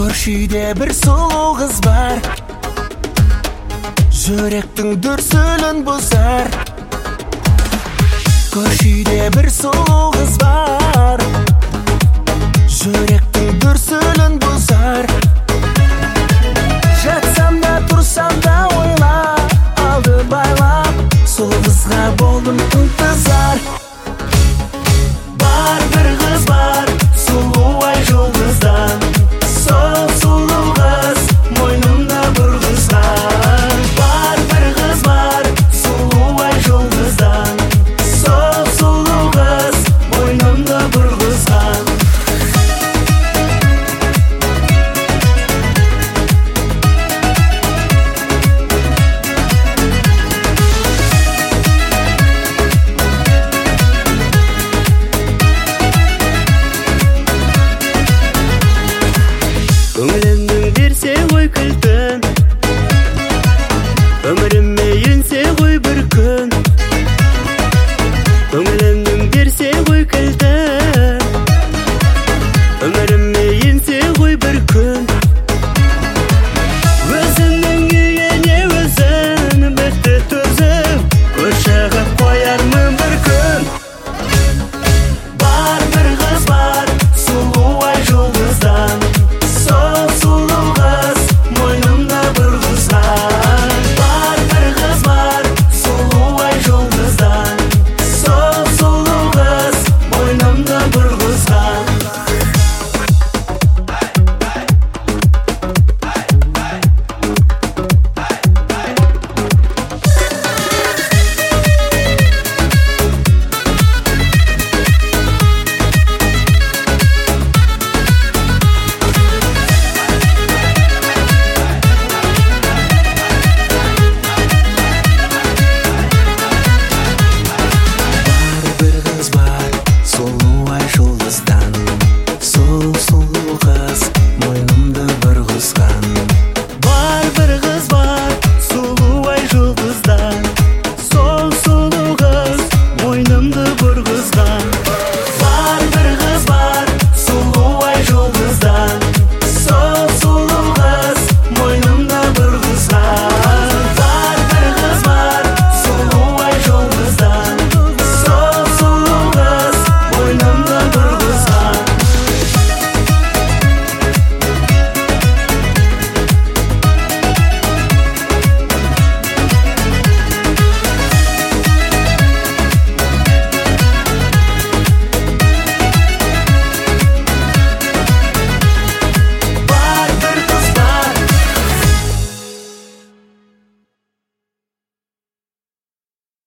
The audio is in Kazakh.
Көршіде бір сұлу қыз бар, жүректің дүрсілін бұзар. Көршіде бір сұлу қыз бар, жүректің дүрсілін бұзар. Жатсам да тұрсам да ойла, алды байлап, сұлу қызға болдым ынтызар. Бар бір қыз бар, сұлу ай жұлдыздан, сол сұлу қыз мойнымда бір қызған. Бар бір қыз бар, сұлу ай жұлдыздан, сол сұлу қыз мойнымда бір қызған. Көңілімнің берсе ғой кілтін, өмірім